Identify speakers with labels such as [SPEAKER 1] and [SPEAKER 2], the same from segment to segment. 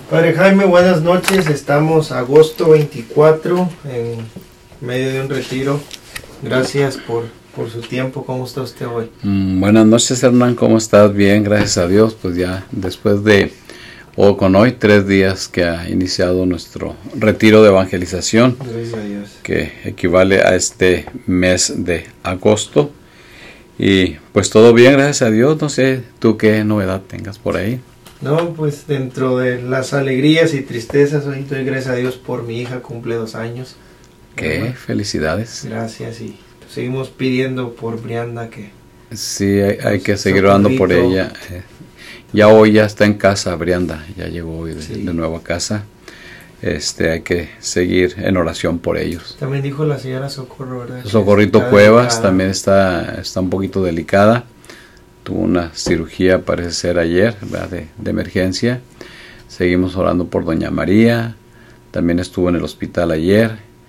[SPEAKER 1] Padre Jaime, buenas noches. Estamos agosto 24 en medio de un retiro. Gracias por su tiempo. ¿Cómo está usted hoy?
[SPEAKER 2] Buenas noches, Hernán. ¿Cómo estás? Bien, gracias a Dios. Pues ya después de, o con hoy, 3 días que ha iniciado nuestro retiro de evangelización.
[SPEAKER 1] Gracias a Dios.
[SPEAKER 2] Que equivale a este mes de agosto. Y pues todo bien, gracias a Dios. No sé, ¿tú qué novedad tengas por ahí?
[SPEAKER 1] No, pues dentro de las alegrías y tristezas, hoy doy gracias a Dios por mi hija, cumple 2 años.
[SPEAKER 2] Qué felicidades.
[SPEAKER 1] Gracias, y seguimos pidiendo por Brianda que...
[SPEAKER 2] Sí, hay que seguir orando por ella. Ya hoy ya está en casa, Brianda, ya llegó hoy de nuevo a casa. Hay que seguir en oración por ellos.
[SPEAKER 1] También dijo la señora Socorro, ¿verdad?
[SPEAKER 2] Socorrito Cuevas también está un poquito delicada. Tuvo una cirugía, parece ser ayer, ¿verdad? de emergencia. Seguimos orando por doña María. También estuvo en el hospital ayer.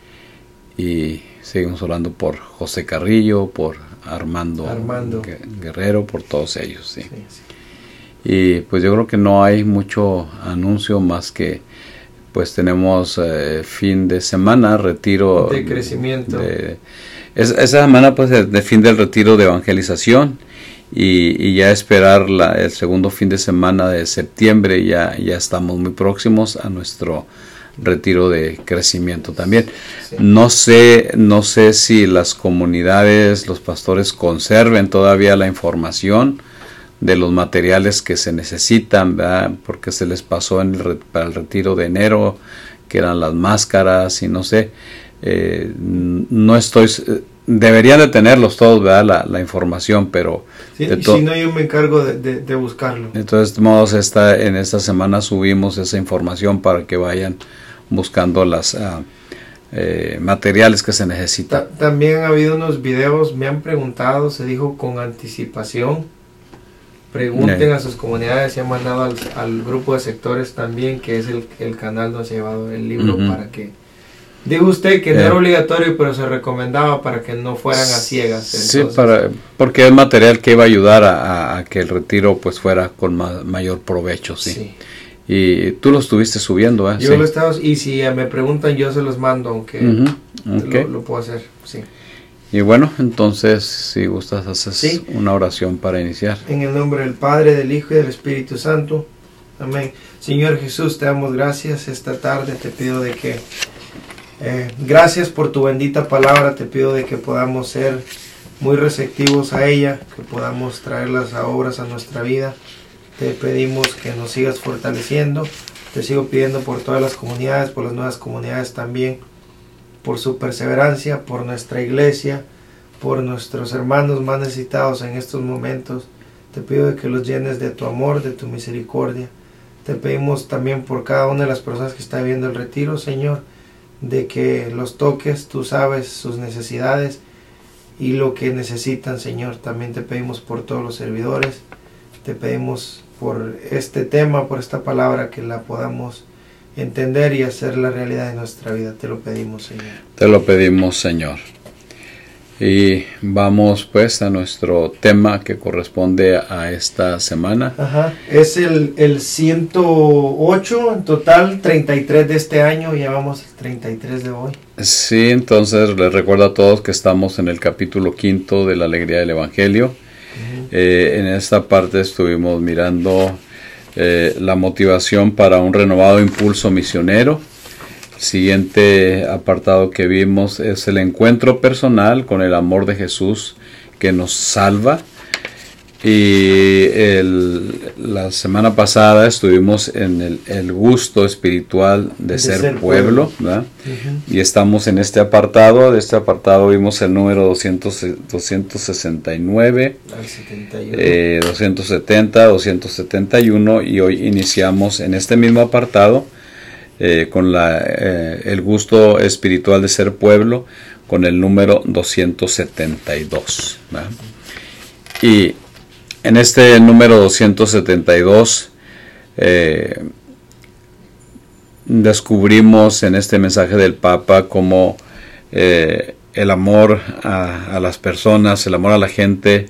[SPEAKER 2] Y seguimos orando por José Carrillo, por Armando. Guerrero, por todos ellos. ¿sí?
[SPEAKER 1] Sí.
[SPEAKER 2] Y pues yo creo que no hay mucho anuncio más que pues tenemos fin de semana, retiro
[SPEAKER 1] de crecimiento.
[SPEAKER 2] Esa semana pues de fin del retiro de evangelización. Y ya esperar el segundo fin de semana de septiembre, ya estamos muy próximos a nuestro retiro de crecimiento también.
[SPEAKER 1] Sí.
[SPEAKER 2] No sé si las comunidades, los pastores conserven todavía la información de los materiales que se necesitan, ¿verdad? Porque se les pasó para el retiro de enero, que eran las máscaras y no sé, no estoy... Deberían de tenerlos todos, ¿verdad? La información, pero...
[SPEAKER 1] Sí, y si no, yo me encargo de buscarlo.
[SPEAKER 2] De todos modos, en esta semana subimos esa información para que vayan buscando las materiales que se necesitan.
[SPEAKER 1] También ha habido unos videos, me han preguntado, se dijo con anticipación. Pregunten a sus comunidades, se han mandado al grupo de sectores también, que es el canal donde se ha llevado el libro, para que... Dijo usted que no era obligatorio, pero se recomendaba para que no fueran a ciegas. Entonces,
[SPEAKER 2] sí, porque es material que iba a ayudar a que el retiro pues fuera con mayor provecho, sí. Y tú lo estuviste subiendo, ¿eh?
[SPEAKER 1] Yo lo estaba, y si me preguntan yo se los mando, aunque
[SPEAKER 2] okay.
[SPEAKER 1] lo puedo hacer, sí.
[SPEAKER 2] Y bueno, entonces si gustas haces una oración para iniciar.
[SPEAKER 1] En el nombre del Padre, del Hijo y del Espíritu Santo, amén. Señor Jesús, te damos gracias esta tarde, te pido de que gracias por tu bendita palabra, te pido de que podamos ser muy receptivos a ella, que podamos traerlas a obras a nuestra vida. Te pedimos que nos sigas fortaleciendo, te sigo pidiendo por todas las comunidades, por las nuevas comunidades también, por su perseverancia, por nuestra iglesia, por nuestros hermanos más necesitados en estos momentos. Te pido de que los llenes de tu amor, de tu misericordia. Te pedimos también por cada una de las personas que está viendo el retiro, Señor, de que los toques, tú sabes sus necesidades y lo que necesitan, Señor. También te pedimos por todos los servidores, te pedimos por este tema, por esta palabra, que la podamos entender y hacer la realidad de nuestra vida. Te lo pedimos, Señor.
[SPEAKER 2] Te lo pedimos, Señor. Y vamos pues a nuestro tema que corresponde a esta semana.
[SPEAKER 1] Es el 108, en total 33 de este año, ya vamos al 33 de hoy.
[SPEAKER 2] Sí, entonces les recuerdo a todos que estamos en el capítulo 5 de la Alegría del Evangelio. En esta parte estuvimos mirando la motivación para un renovado impulso misionero. El siguiente apartado que vimos es el encuentro personal con el amor de Jesús que nos salva. Y la semana pasada estuvimos en el gusto espiritual de ser pueblo, ¿verdad? Y estamos en este apartado. De este apartado vimos el número 269, 270, 271, y hoy iniciamos en este mismo apartado con el gusto espiritual de ser pueblo, con el número 272, ¿verdad? Y en este número 272 descubrimos en este mensaje del Papa cómo el amor a las personas, el amor a la gente,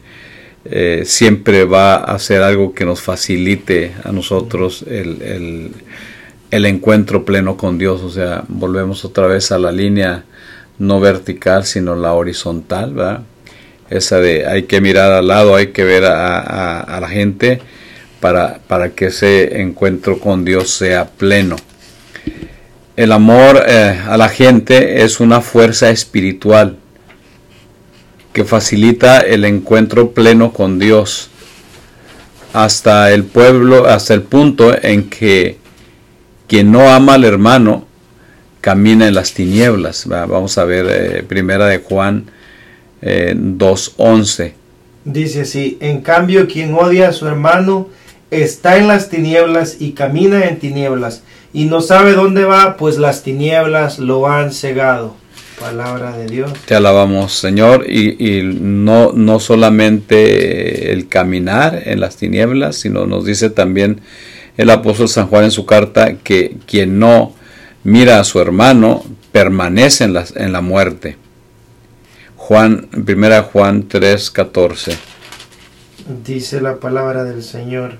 [SPEAKER 2] siempre va a ser algo que nos facilite a nosotros el encuentro pleno con Dios. O sea, volvemos otra vez a la línea no vertical, sino la horizontal, ¿verdad? Esa de hay que mirar al lado, hay que ver a la gente para que ese encuentro con Dios sea pleno. El amor a la gente es una fuerza espiritual que facilita el encuentro pleno con Dios hasta el punto en que quien no ama al hermano camina en las tinieblas. Vamos a ver primera de Juan 2:11.
[SPEAKER 1] Dice así: en cambio, quien odia a su hermano está en las tinieblas y camina en tinieblas, y no sabe dónde va, pues las tinieblas lo han cegado. Palabra de Dios.
[SPEAKER 2] Te alabamos, Señor, y no solamente el caminar en las tinieblas, sino nos dice también el apóstol San Juan en su carta que quien no mira a su hermano permanece en la muerte. Primera Juan 3:14.
[SPEAKER 1] Dice la palabra del Señor: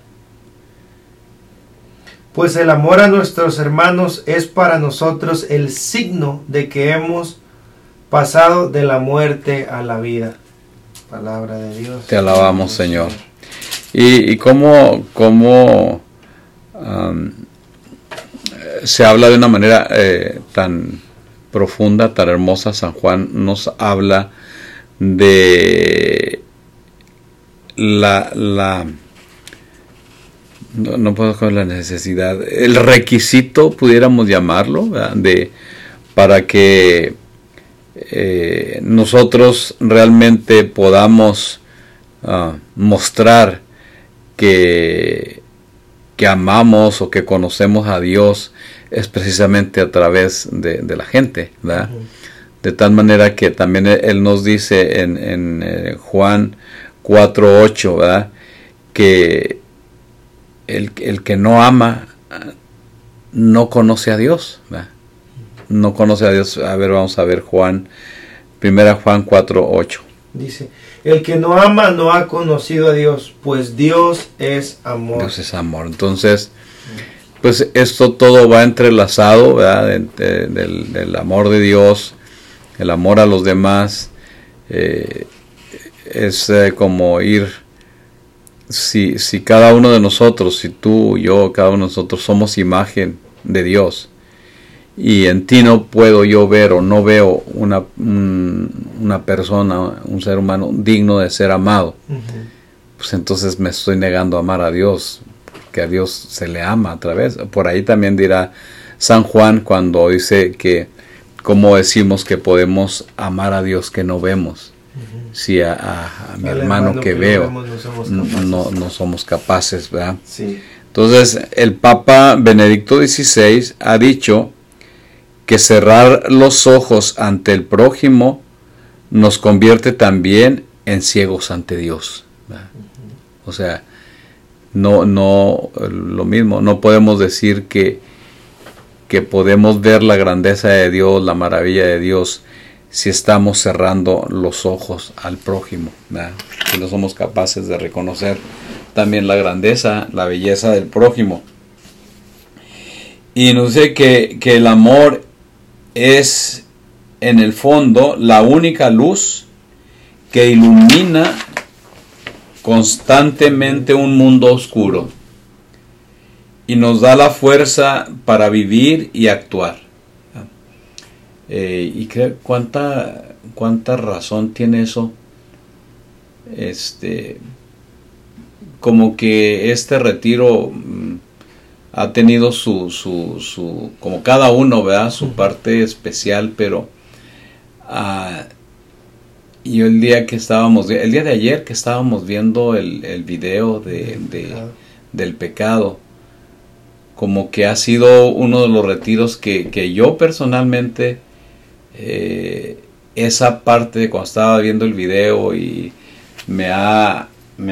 [SPEAKER 1] pues el amor a nuestros hermanos es para nosotros el signo de que hemos pasado de la muerte a la vida. Palabra de Dios.
[SPEAKER 2] Te alabamos, Señor. Y cómo se habla de una manera tan profunda, tan hermosa. San Juan nos habla de no puedo con la necesidad, el requisito, pudiéramos llamarlo, para que nosotros realmente podamos mostrar que amamos o que conocemos a Dios, es precisamente a través de la gente, ¿verdad? Uh-huh. De tal manera que también Él nos dice en Juan 4:8, ¿verdad? Que el que no ama no conoce a Dios, ¿verdad? No conoce a Dios. A ver, vamos a ver primera Juan 4:8.
[SPEAKER 1] Dice: el que no ama no ha conocido a Dios, pues Dios es amor.
[SPEAKER 2] Dios es amor. Entonces, pues esto todo va entrelazado, ¿verdad? Del amor de Dios, el amor a los demás. Es como ir, si cada uno de nosotros, si tú, yo, cada uno de nosotros somos imagen de Dios, y en ti no puedo yo ver o no veo una persona, un ser humano digno de ser amado, uh-huh, pues entonces me estoy negando a amar a Dios, que a Dios se le ama a través. Por ahí también dirá San Juan cuando dice que cómo decimos que podemos amar a Dios que no vemos, uh-huh, si a mi hermano que veo no somos capaces, ¿verdad?
[SPEAKER 1] Sí.
[SPEAKER 2] Entonces el Papa Benedicto XVI ha dicho que cerrar los ojos ante el prójimo nos convierte también en ciegos ante Dios, ¿verdad? Uh-huh. O sea, no lo mismo, no podemos decir que podemos ver la grandeza de Dios, la maravilla de Dios, si estamos cerrando los ojos al prójimo, ¿verdad? Si no somos capaces de reconocer también la grandeza, la belleza del prójimo. Y nos dice que el amor es en el fondo la única luz que ilumina constantemente un mundo oscuro y nos da la fuerza para vivir y actuar. Y creo cuánta razón tiene eso. Como que este retiro ha tenido su como cada uno, ¿verdad? Su parte especial, pero yo el día de ayer que estábamos viendo el video del pecado, como que ha sido uno de los retiros que yo personalmente, esa parte de cuando estaba viendo el video y me ha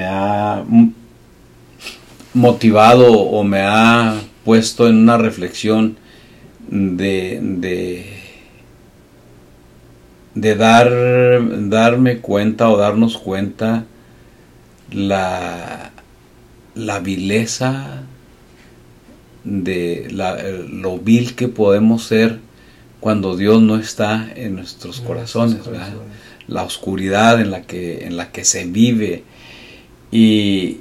[SPEAKER 2] motivado o me ha puesto en una reflexión de darme cuenta o darnos cuenta la vileza lo vil que podemos ser cuando Dios no está en nuestros corazones, ¿verdad? La oscuridad en la que se vive, y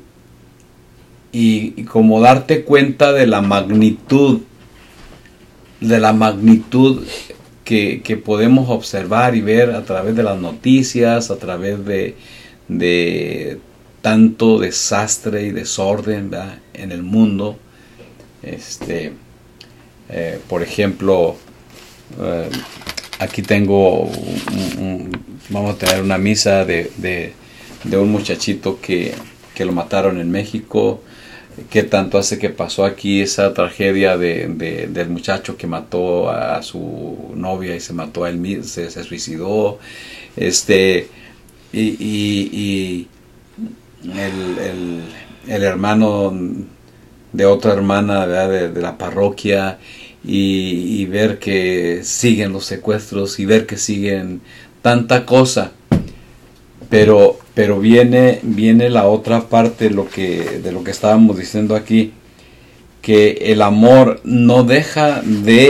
[SPEAKER 2] como darte cuenta de la magnitud que podemos observar y ver a través de las noticias, a través de tanto desastre y desorden, ¿verdad?, en el mundo. Por ejemplo, aquí tengo vamos a tener una misa de un muchachito que lo mataron en México. ¿Qué tanto hace que pasó aquí esa tragedia del muchacho que mató a su novia y se mató a él mismo, se suicidó? Y el hermano de otra hermana, ¿verdad?, de la parroquia, y ver que siguen los secuestros y ver que siguen tanta cosa. Pero viene la otra parte de lo que estábamos diciendo aquí, que el amor no deja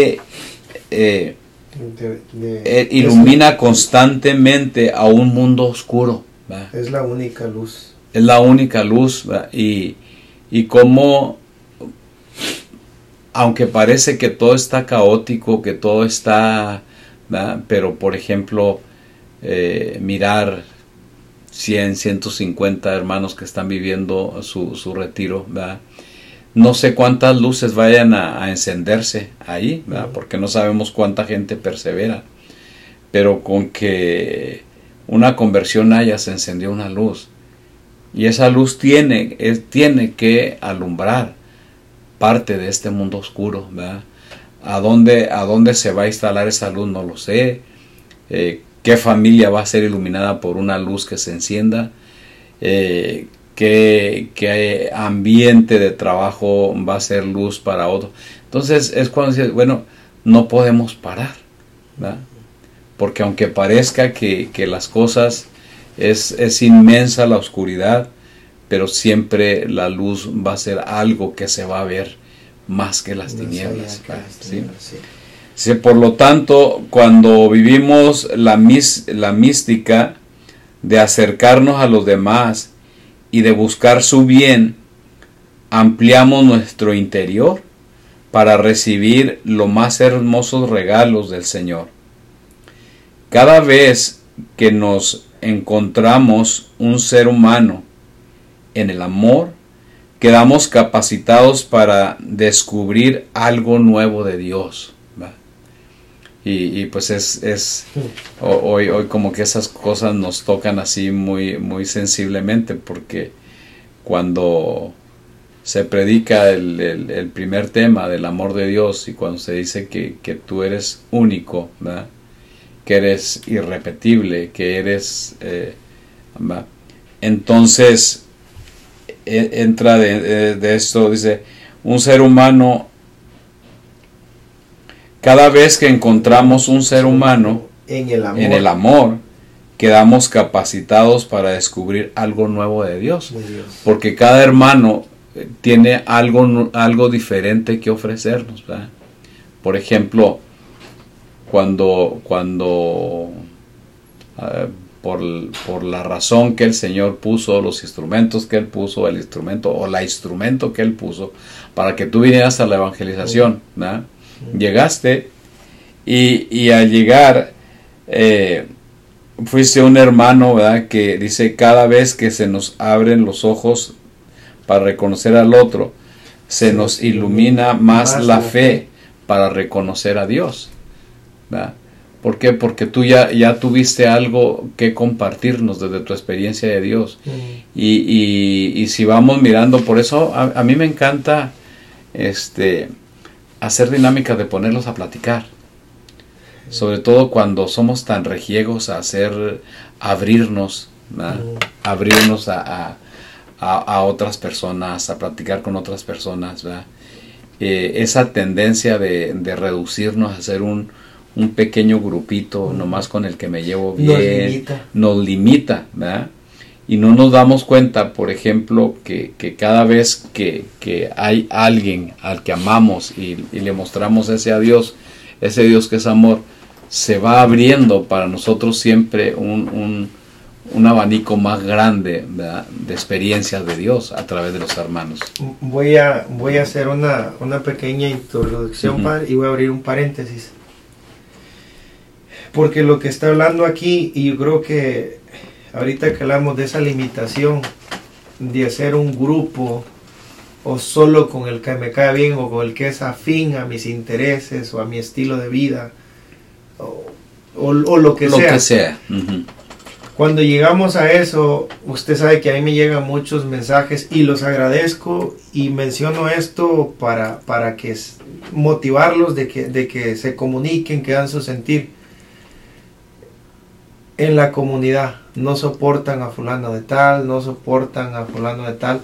[SPEAKER 2] ilumina constantemente a un mundo oscuro, ¿verdad?
[SPEAKER 1] Es la única luz.
[SPEAKER 2] Es la única luz, ¿verdad? Y como, aunque parece que todo está caótico, que todo está, ¿verdad?, pero por ejemplo, mirar 100, 150 hermanos que están viviendo su retiro, ¿verdad? No sé cuántas luces vayan a encenderse ahí, ¿verdad?, porque no sabemos cuánta gente persevera, pero con que una conversión haya, se encendió una luz, y esa luz tiene que alumbrar parte de este mundo oscuro, ¿verdad? ¿A dónde se va a instalar esa luz? No lo sé. ¿Qué familia va a ser iluminada por una luz que se encienda? ¿Qué ambiente de trabajo va a ser luz para otro? Entonces es cuando dices, bueno, no podemos parar, ¿verdad? Porque aunque parezca que las cosas es inmensa la oscuridad, pero siempre la luz va a ser algo que se va a ver más que las tinieblas, ¿sí? Sí, por lo tanto, cuando vivimos la mística de acercarnos a los demás y de buscar su bien, ampliamos nuestro interior para recibir los más hermosos regalos del Señor. Cada vez que nos encontramos un ser humano en el amor, quedamos capacitados para descubrir algo nuevo de Dios, ¿va? Y pues hoy como que esas cosas nos tocan así muy, muy sensiblemente, porque cuando se predica el primer tema del amor de Dios, y cuando se dice que tú eres único, ¿verdad?, que eres irrepetible, que eres ¿verdad?, entonces entra de esto, dice, un ser humano, cada vez que encontramos un ser humano en el amor, quedamos capacitados para descubrir algo nuevo de Dios, porque cada hermano tiene algo diferente que ofrecernos, ¿verdad? Por ejemplo, cuando por la razón que el Señor puso, los instrumentos que Él puso, el instrumento o la instrumento que Él puso para que tú vinieras a la evangelización, ¿verdad? Llegaste y al llegar fuiste un hermano, ¿verdad?, que dice, cada vez que se nos abren los ojos para reconocer al otro, se nos ilumina más la fe para reconocer a Dios, ¿verdad? ¿Por qué? Porque tú ya tuviste algo que compartirnos desde tu experiencia de Dios. Y si vamos mirando, por eso a mí me encanta hacer dinámicas de ponerlos a platicar. Sobre todo cuando somos tan regiegos a abrirnos, ¿verdad? Abrirnos a otras personas, a platicar con otras personas, ¿verdad? Esa tendencia de reducirnos a ser un pequeño grupito, nomás con el que me llevo bien, nos limita, ¿verdad? y no nos damos cuenta, por ejemplo, que cada vez que hay alguien al que amamos y le mostramos ese Dios que es amor, se va abriendo para nosotros siempre un abanico más grande, ¿verdad?, de experiencias de Dios a través de los hermanos.
[SPEAKER 1] Voy a hacer una pequeña introducción, padre, y voy a abrir un paréntesis. Porque lo que está hablando aquí, y yo creo que ahorita que hablamos de esa limitación de hacer un grupo o solo con el que me cae bien o con el que es afín a mis intereses o a mi estilo de vida o lo que sea. Cuando llegamos a eso, usted sabe que a mí me llegan muchos mensajes y los agradezco, y menciono esto para que motivarlos de que se comuniquen, que dan su sentir. En la comunidad no soportan a fulano de tal, no soportan a fulano de tal.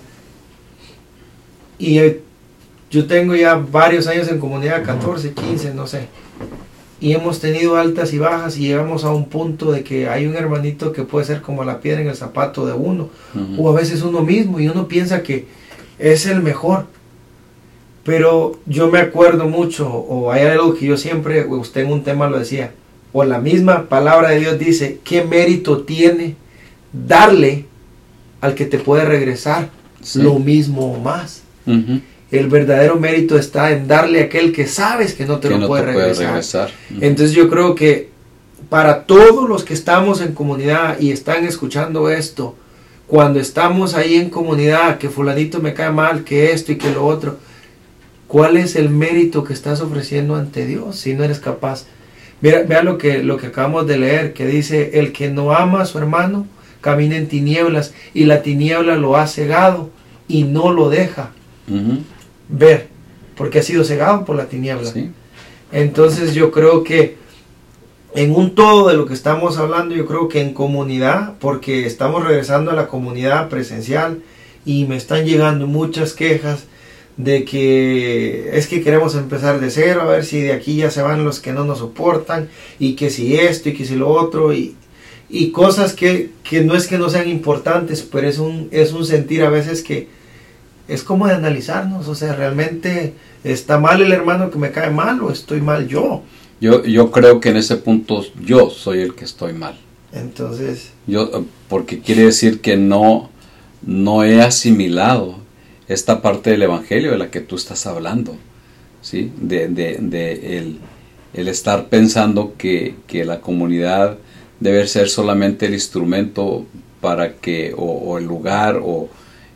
[SPEAKER 1] Y yo tengo ya varios años en comunidad, 14, 15, no sé. Y hemos tenido altas y bajas, y llegamos a un punto de que hay un hermanito que puede ser como la piedra en el zapato de uno, o a veces uno mismo, y uno piensa que es el mejor. Pero yo me acuerdo mucho, o hay algo que yo siempre, usted en un tema lo decía, o la misma palabra de Dios dice, ¿qué mérito tiene darle al que te puede regresar lo mismo o más? El verdadero mérito está en darle a aquel que sabes que no te lo puede regresar. Entonces yo creo que para todos los que estamos en comunidad y están escuchando esto, cuando estamos ahí en comunidad, que fulanito me cae mal, que esto y que lo otro, ¿cuál es el mérito que estás ofreciendo ante Dios si no eres capaz? Vea lo que acabamos de leer, que dice, el que no ama a su hermano camina en tinieblas, y la tiniebla lo ha cegado y no lo deja ver, porque ha sido cegado por la tiniebla. Sí. Entonces yo creo que en un todo de lo que estamos hablando, yo creo que en comunidad, porque estamos regresando a la comunidad presencial y me están llegando muchas quejas de que es que queremos empezar de cero, a ver si de aquí ya se van los que no nos soportan, y que si esto y que si lo otro, y cosas que no es que no sean importantes, pero es un sentir a veces que es como de analizarnos, o sea, realmente está mal el hermano que me cae mal, o estoy mal yo.
[SPEAKER 2] Yo creo que en ese punto yo soy el que estoy mal.
[SPEAKER 1] Entonces,
[SPEAKER 2] porque quiere decir que no he asimilado esta parte del evangelio de la que tú estás hablando, ¿sí? El estar pensando que la comunidad debe ser solamente el instrumento para que, o el lugar, o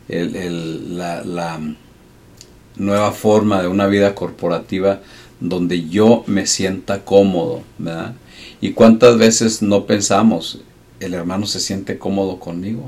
[SPEAKER 2] la nueva forma de una vida corporativa donde yo me sienta cómodo, ¿verdad? Y cuántas veces no pensamos, el hermano se siente cómodo conmigo.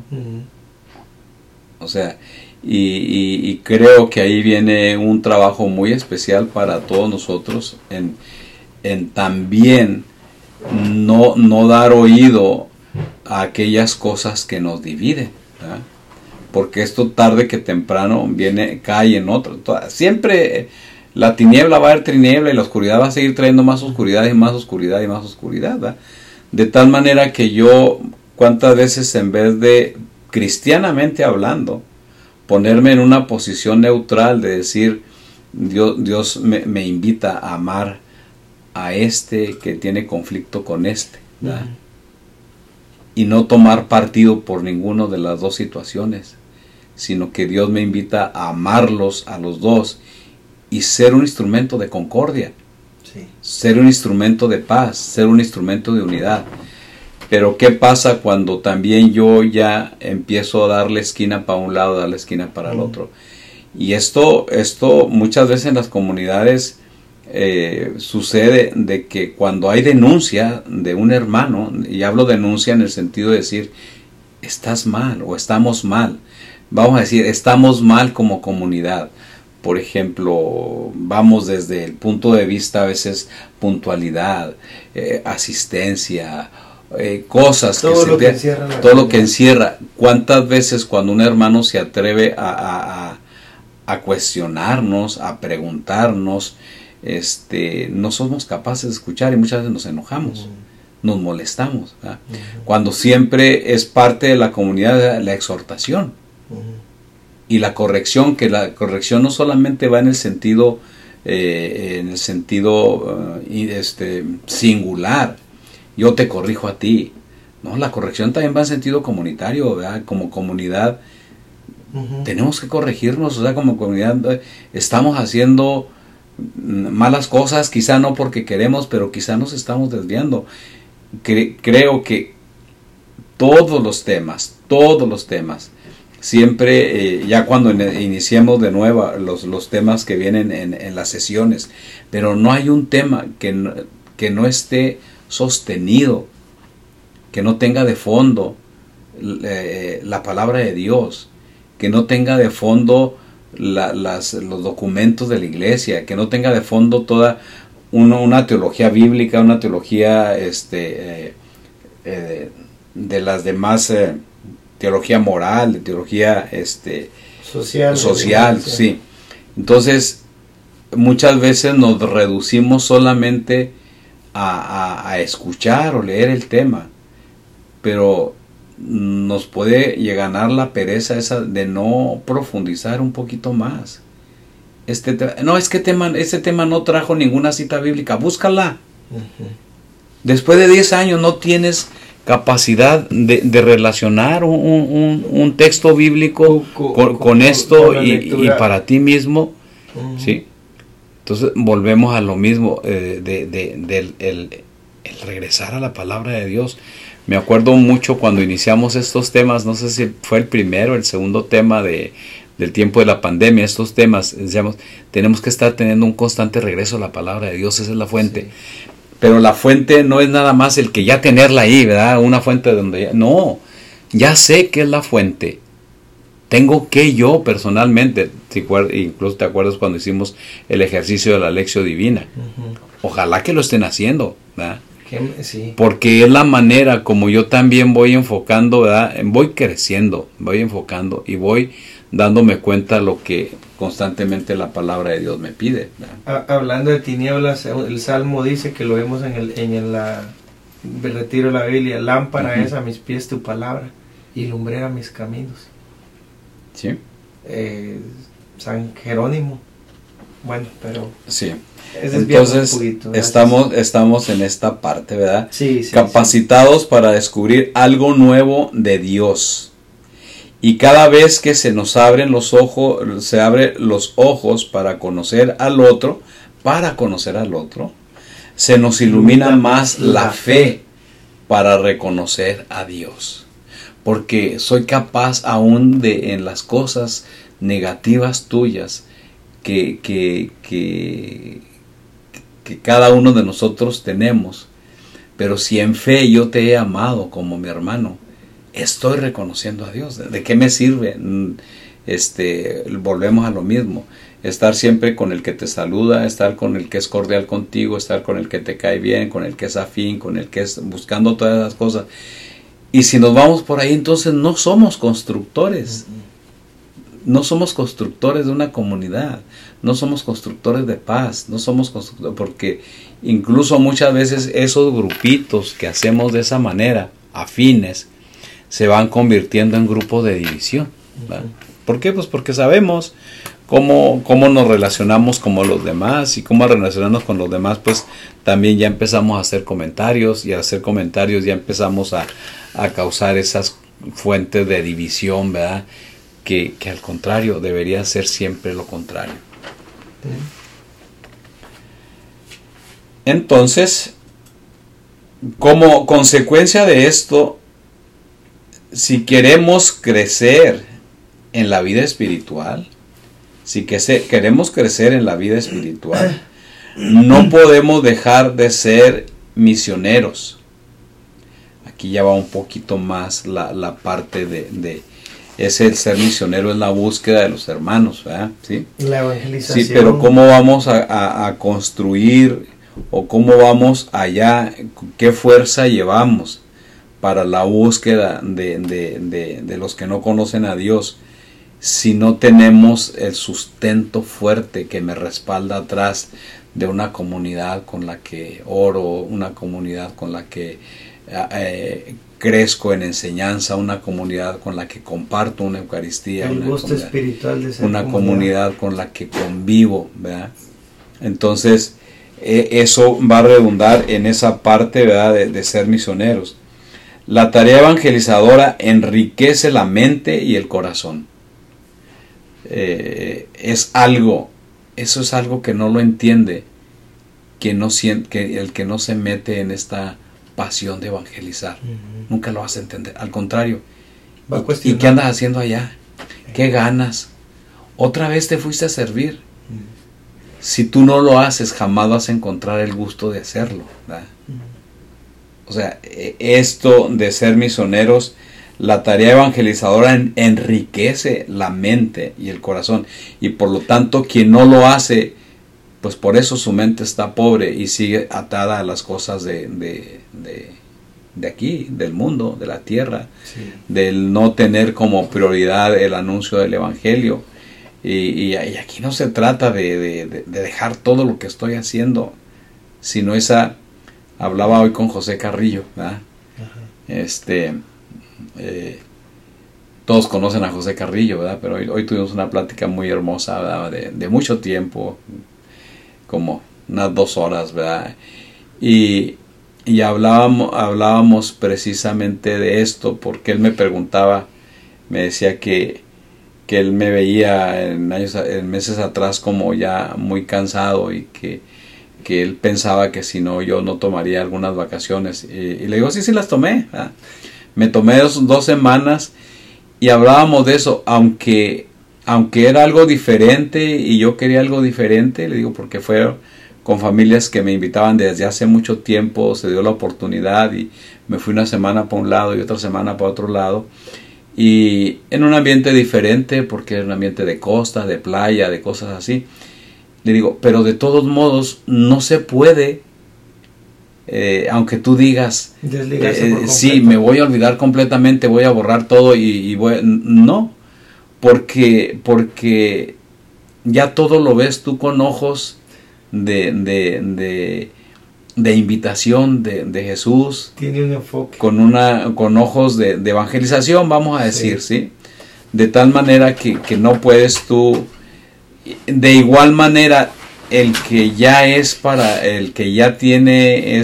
[SPEAKER 2] O sea, y creo que ahí viene un trabajo muy especial para todos nosotros en también no dar oído a aquellas cosas que nos dividen, ¿verdad? Porque esto tarde que temprano cae en otro. Siempre la tiniebla va a haber tiniebla, y la oscuridad va a seguir trayendo más oscuridad y más oscuridad y más oscuridad, ¿verdad? De tal manera que yo, cuántas veces en vez de cristianamente hablando, ponerme en una posición neutral de decir, Dios me invita a amar a este que tiene conflicto con este, ¿verdad? Y no tomar partido por ninguna de las dos situaciones, sino que Dios me invita a amarlos a los dos y ser un instrumento de concordia, ser un instrumento de paz, ser un instrumento de unidad. Pero ¿qué pasa cuando también yo ya empiezo a darle esquina para un lado, darle esquina para el otro? Y esto muchas veces en las comunidades sucede, de que cuando hay denuncia de un hermano, y hablo denuncia en el sentido de decir, estás mal o estamos mal, vamos a decir, estamos mal como comunidad. Por ejemplo, vamos desde el punto de vista a veces puntualidad, asistencia, cosas, todo lo que encierra. ¿Cuántas veces cuando un hermano se atreve a cuestionarnos, a preguntarnos, no somos capaces de escuchar, y muchas veces nos enojamos, nos molestamos, ¿verdad? Cuando siempre es parte de la comunidad la exhortación y la corrección, que la corrección no solamente va en el sentido singular, yo te corrijo a ti, no, la corrección también va en sentido comunitario, ¿verdad? Como comunidad tenemos que corregirnos, o sea, como comunidad estamos haciendo malas cosas, quizá no porque queremos, pero quizá nos estamos desviando. Creo que todos los temas, siempre, ya cuando iniciemos de nuevo los temas que vienen en las sesiones, pero no hay un tema que no esté sostenido, que no tenga de fondo la palabra de Dios, que no tenga de fondo los documentos de la iglesia, que no tenga de fondo toda una teología bíblica, una teología de las demás, teología moral, teología social, sí. Entonces, muchas veces nos reducimos solamente a escuchar o leer el tema, pero nos puede ganar la pereza esa de no profundizar un poquito más. Este tema no trajo ninguna cita bíblica, búscala. Después de 10 años no tienes capacidad de relacionar un texto bíblico con esto y para ti mismo. ¿Sí? Entonces volvemos a lo mismo, el regresar a la palabra de Dios. Me acuerdo mucho cuando iniciamos estos temas, no sé si fue el primero, el segundo tema del tiempo de la pandemia, estos temas, decíamos, tenemos que estar teniendo un constante regreso a la palabra de Dios, esa es la fuente. Sí. Pero la fuente no es nada más el que ya tenerla ahí, ¿verdad? Una fuente donde no, ya sé que es la fuente. Tengo que yo personalmente, incluso te acuerdas cuando hicimos el ejercicio de la Lección Divina. Ojalá que lo estén haciendo, ¿verdad? Sí. Porque es la manera como yo también voy enfocando, ¿verdad? Voy creciendo, voy enfocando y voy dándome cuenta de lo que constantemente la palabra de Dios me pide, ¿verdad?
[SPEAKER 1] Hablando de tinieblas, el Salmo dice que lo vemos en el retiro de la Biblia: lámpara es a mis pies tu palabra y lumbrera mis caminos.
[SPEAKER 2] Sí.
[SPEAKER 1] San Jerónimo. Bueno, pero
[SPEAKER 2] sí. Entonces estamos en esta parte, ¿verdad?
[SPEAKER 1] Sí,
[SPEAKER 2] capacitados para descubrir algo nuevo de Dios. Y cada vez que se nos abren los ojos, se abren los ojos para conocer al otro, se nos ilumina más la fe para reconocer a Dios. Porque soy capaz aún en las cosas negativas tuyas que cada uno de nosotros tenemos, pero si en fe yo te he amado como mi hermano, estoy reconociendo a Dios. ¿De qué me sirve? Volvemos a lo mismo, estar siempre con el que te saluda, estar con el que es cordial contigo, estar con el que te cae bien, con el que es afín, con el que es buscando todas esas cosas. Y si nos vamos por ahí, entonces no somos constructores. No somos constructores de una comunidad, no somos constructores de paz, no somos constructores, porque incluso muchas veces esos grupitos que hacemos de esa manera, afines, se van convirtiendo en grupos de división, ¿verdad? ¿Por qué? Pues porque sabemos cómo nos relacionamos con los demás, y cómo relacionarnos con los demás, pues también ya empezamos a hacer comentarios, y al hacer comentarios ya empezamos a causar esas fuentes de división, ¿verdad? Que al contrario, debería ser siempre lo contrario. Entonces, como consecuencia de esto, si queremos crecer en la vida espiritual, no podemos dejar de ser misioneros. Aquí ya va un poquito más la parte es el ser misionero, es la búsqueda de los hermanos, ¿verdad? ¿Sí?
[SPEAKER 1] La evangelización.
[SPEAKER 2] Sí, pero ¿cómo vamos a construir, o cómo vamos allá, qué fuerza llevamos para la búsqueda de los que no conocen a Dios? si no tenemos el sustento fuerte que me respalda atrás de una comunidad con la que oro, una comunidad con la que crezco en enseñanza, una comunidad con la que comparto una Eucaristía,
[SPEAKER 1] el gusto espiritual de ser
[SPEAKER 2] una comunidad con la que convivo, ¿verdad? Entonces eso va a redundar en esa parte, ¿verdad? De ser misioneros. La tarea evangelizadora enriquece la mente y el corazón. Eso es algo que no lo entiende, que el que no se mete en esta pasión de evangelizar. Nunca lo vas a entender. Al contrario, ¿y qué andas haciendo allá? ¿Qué ganas? Otra vez te fuiste a servir. Si tú no lo haces, jamás vas a encontrar el gusto de hacerlo, ¿verdad? O sea, esto de ser misioneros, la tarea evangelizadora enriquece la mente y el corazón, y por lo tanto quien no lo hace, pues por eso su mente está pobre y sigue atada a las cosas de aquí, del mundo, de la tierra, sí, del no tener como prioridad el anuncio del evangelio. Y aquí no se trata de dejar todo lo que estoy haciendo, sino hablaba hoy con José Carrillo, ¿verdad? Todos conocen a José Carrillo, ¿verdad? Pero hoy tuvimos una plática muy hermosa, ¿verdad? De mucho tiempo, como unas 2 horas, ¿verdad? Y hablábamos precisamente de esto, porque él me preguntaba, me decía que él me veía en meses atrás como ya muy cansado, y que él pensaba que si no, yo no tomaría algunas vacaciones. Y le digo, sí las tomé, ¿verdad? Me tomé 2 semanas y hablábamos de eso, aunque era algo diferente y yo quería algo diferente, le digo, porque fueron con familias que me invitaban desde hace mucho tiempo, se dio la oportunidad y me fui una semana para un lado y otra semana para otro lado, y en un ambiente diferente, porque era un ambiente de costa, de playa, de cosas así. Le digo, pero de todos modos no se puede, aunque tú digas, sí, me voy a olvidar completamente, voy a borrar todo y no, porque ya todo lo ves tú con ojos de invitación de Jesús.
[SPEAKER 1] Tiene un enfoque.
[SPEAKER 2] Con ojos de evangelización, vamos a decir, ¿sí? De tal manera que no puedes tú. De igual manera, el que ya tiene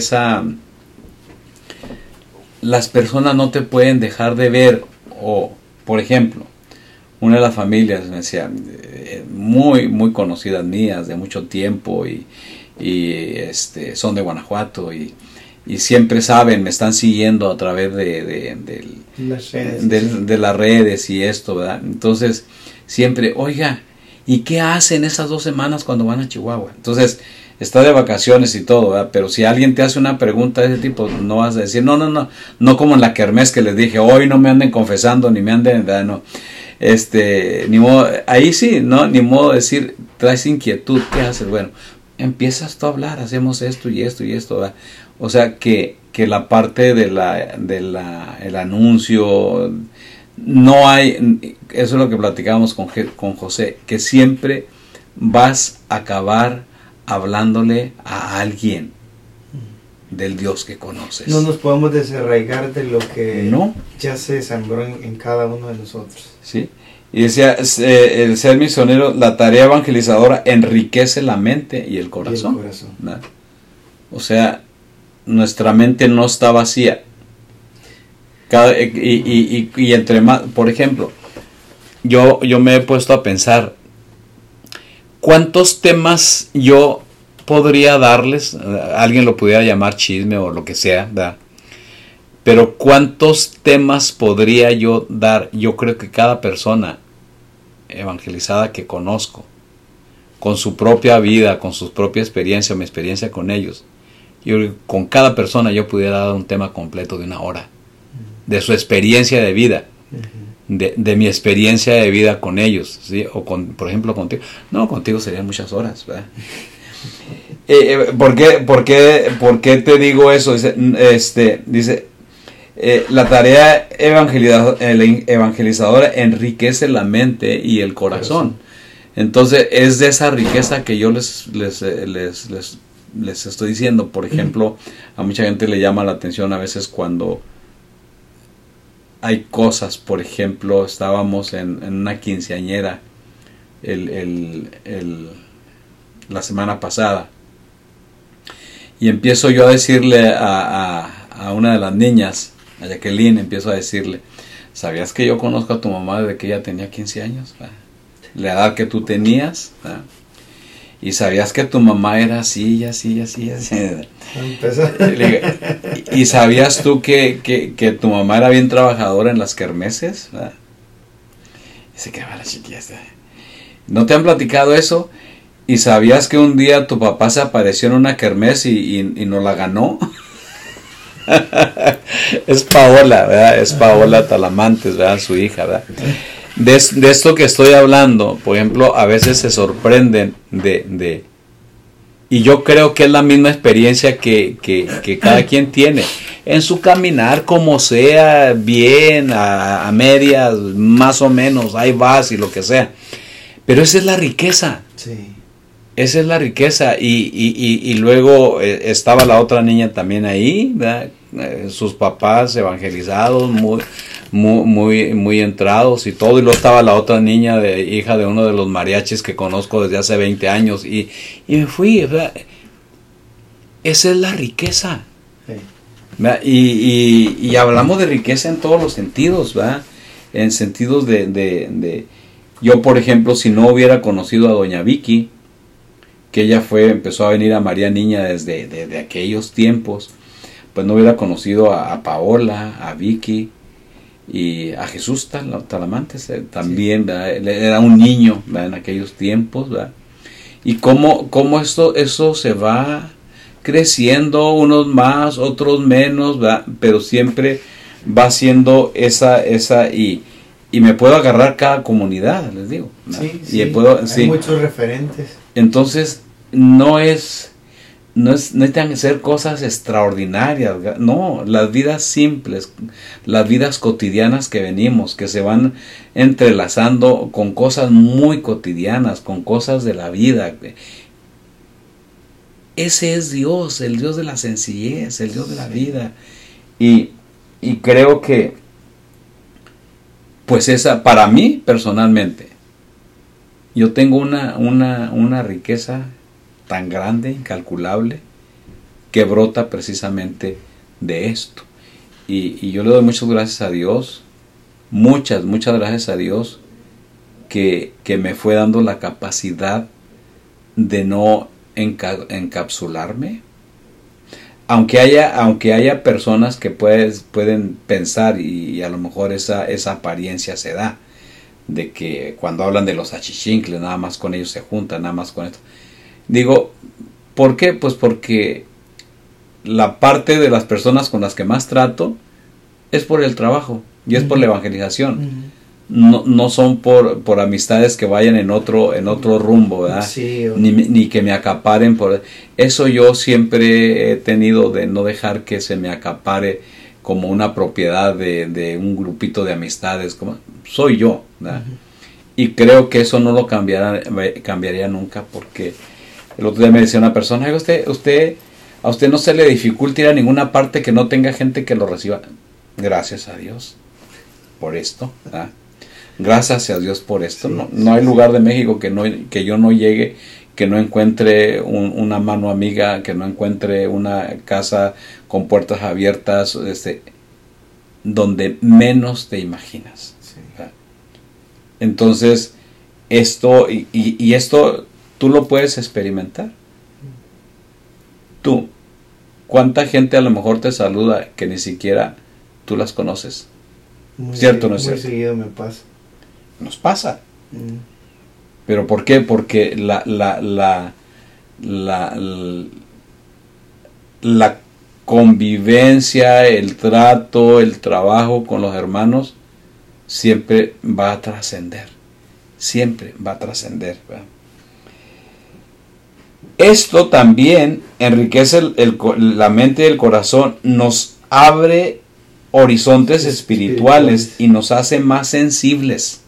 [SPEAKER 2] las personas no te pueden dejar de ver. O, por ejemplo, una de las familias me decía, muy, muy conocidas mías de mucho tiempo, y son de Guanajuato, y siempre saben, me están siguiendo a través de las redes y esto, ¿verdad? Entonces, siempre, oiga, ¿y qué hacen esas 2 semanas cuando van a Chihuahua? Entonces, está de vacaciones y todo, ¿verdad? Pero si alguien te hace una pregunta de ese tipo, no vas a decir, no como en la kermés que les dije, hoy no me anden confesando, ni me anden, ¿verdad? No, ni modo, ahí sí, ¿no? Ni modo de decir, traes inquietud, ¿qué haces? Bueno, empiezas tú a hablar, hacemos esto y esto y esto, ¿verdad? O sea, que la parte el anuncio, no hay, eso es lo que platicábamos con José, que siempre vas a acabar hablándole a alguien del Dios que conoces.
[SPEAKER 1] No nos podemos desarraigar de lo que ya se sembró en cada uno de nosotros.
[SPEAKER 2] Sí, y decía, el ser misionero, la tarea evangelizadora enriquece la mente y el corazón. ¿Verdad? O sea, nuestra mente no está vacía. Y entre más, por ejemplo, yo me he puesto a pensar, ¿cuántos temas yo podría darles? Alguien lo pudiera llamar chisme o lo que sea, ¿verdad? Pero ¿cuántos temas podría yo dar? Yo creo que cada persona evangelizada que conozco, con su propia vida, con su propia experiencia, mi experiencia con ellos, con cada persona yo pudiera dar un tema completo de 1 hora, de su experiencia de vida, de mi experiencia de vida con ellos, ¿sí? O por ejemplo contigo. No, contigo serían muchas horas, ¿verdad? ¿Por qué te digo eso? Dice, La tarea evangelizadora enriquece la mente y el corazón. Entonces es de esa riqueza que yo les estoy diciendo. Por ejemplo, a mucha gente le llama la atención a veces cuando hay cosas. Por ejemplo, estábamos en una quinceañera la semana pasada, y empiezo yo a decirle a una de las niñas, a Jacqueline, empiezo a decirle: ¿sabías que yo conozco a tu mamá desde que ella tenía 15 años? La edad que tú tenías. Y sabías que tu mamá era así, así, así, así. Y sabías tú que tu mamá era bien trabajadora en las kermeses. Y se quedaba la chiquilla. ¿No te han platicado eso? ¿Y sabías que un día tu papá se apareció en una kermés y nos la ganó? Es Paola, ¿verdad? Es Paola Talamantes, ¿verdad? Su hija, ¿verdad? De esto que estoy hablando, por ejemplo, a veces se sorprenden y yo creo que es la misma experiencia que cada quien tiene en su caminar, como sea, bien, a medias, más o menos, ahí vas y lo que sea. Pero esa es la riqueza.
[SPEAKER 1] Sí.
[SPEAKER 2] Esa es la riqueza. Y luego estaba la otra niña también ahí, ¿verdad? Sus papás evangelizados, muy entrados y todo. Y luego estaba la otra niña, hija de uno de los mariachis que conozco desde hace 20 años. Y me fui, ¿verdad? Esa es la riqueza. Sí. Y hablamos de riqueza en todos los sentidos, ¿verdad? En sentidos de yo, por ejemplo, si no hubiera conocido a doña Vicky, que ella empezó a venir a María Niña desde aquellos tiempos, pues no hubiera conocido a Paola, a Vicky y a Jesús Talamantes, también, sí. Era un niño, ¿verdad? En aquellos tiempos, ¿verdad? Y cómo eso se va creciendo, unos más, otros menos, ¿verdad? Pero siempre va siendo esa y me puedo agarrar cada comunidad, les digo, ¿no?
[SPEAKER 1] Sí,
[SPEAKER 2] y
[SPEAKER 1] hay muchos referentes.
[SPEAKER 2] Entonces no necesitan que ser cosas extraordinarias, no, las vidas simples, las vidas cotidianas que venimos, que se van entrelazando con cosas muy cotidianas, con cosas de la vida. Ese es Dios, el Dios de la sencillez, el Dios de la vida. Y creo que pues esa, para mí personalmente, yo tengo una riqueza tan grande, incalculable, que brota precisamente de esto. Y yo le doy muchas gracias a Dios, muchas gracias a Dios, que me fue dando la capacidad de no encapsularme. Aunque haya personas que pueden pensar y a lo mejor esa apariencia se da, de que cuando hablan de los achichincles, nada más con ellos se juntan, nada más con esto. Digo, ¿por qué? Pues porque la parte de las personas con las que más trato es por el trabajo y es por la evangelización. No son por amistades que vayan en otro rumbo, ¿verdad? Sí, ni que me acaparen por eso. Yo siempre he tenido de no dejar que se me acapare como una propiedad de un grupito de amistades, como soy yo, ¿verdad? Y creo que eso no lo cambiaría nunca, porque el otro día me decía una persona: a usted no se le dificulta ir a ninguna parte que no tenga gente que lo reciba. Gracias a Dios por esto, ¿verdad? Gracias a Dios por esto. Sí, no hay lugar de México que yo no llegue, que no encuentre una mano amiga, que no encuentre una casa con puertas abiertas, donde menos te imaginas. Sí. Entonces, esto y esto tú lo puedes experimentar. Tú, ¿cuánta gente a lo mejor te saluda que ni siquiera tú las conoces? ¿Cierto o no es cierto?
[SPEAKER 1] Muy seguido me pasa.
[SPEAKER 2] Nos pasa. ¿Pero por qué? Porque la convivencia, el trato, el trabajo con los hermanos siempre va a trascender. Siempre va a trascender, ¿verdad? Esto también enriquece la mente y el corazón, nos abre horizontes espirituales y nos hace más sensibles.